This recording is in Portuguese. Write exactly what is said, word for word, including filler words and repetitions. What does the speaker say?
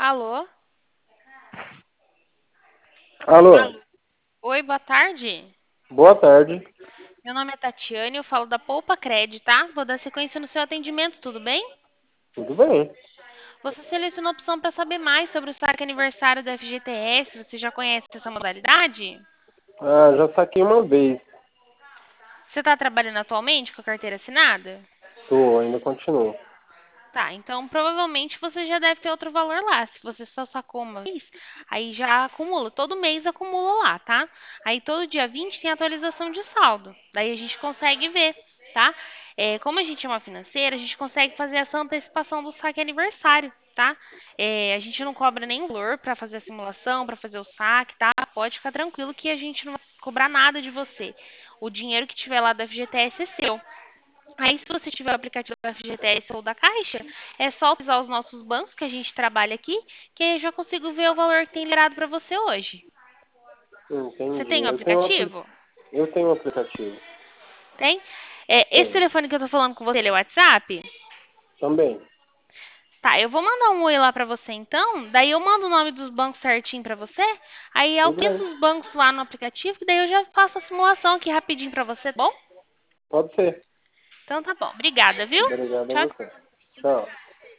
Alô? Alô, Oi, boa tarde. boa tarde. Meu nome é Tatiane, eu falo da Poupa Cred, tá? Vou dar sequência no seu atendimento, tudo bem? Tudo bem? Você selecionou a opção para saber mais sobre o saque aniversário da F G T S. Você já conhece essa modalidade? Ah, já saquei uma vez. Você está trabalhando atualmente com a carteira assinada? Tô, ainda continuo. Tá, então provavelmente você já deve ter outro valor lá. Se você só sacou uma vez, aí já acumula. Todo mês acumula lá, tá? Aí todo dia vinte tem atualização de saldo. Daí a gente consegue ver, tá? É, como a gente é uma financeira, a gente consegue fazer essa antecipação do saque aniversário, tá? É, a gente não cobra nenhum valor para fazer a simulação, para fazer o saque, tá? Pode ficar tranquilo que a gente não vai cobrar nada de você. O dinheiro que tiver lá do F G T S é seu. Aí, se você tiver o aplicativo da F G T S ou da Caixa, é só usar os nossos bancos que a gente trabalha aqui, que aí eu já consigo ver o valor que tem liberado para você hoje. Você Entendi. tem o Eu tenho um, apli- aplicativo? eu tenho um aplicativo. Tem? É, esse Tenho. telefone que eu tô falando com você, ele é o WhatsApp? Também. Tá, eu vou mandar um oi lá pra você então, daí eu mando o nome dos bancos certinho pra você, aí Tudo bem. autenta os bancos lá no aplicativo, que daí eu já faço a simulação aqui rapidinho pra você, tá bom? Pode ser. Então tá bom, obrigada, viu? Obrigado a Tchau. você. Tchau.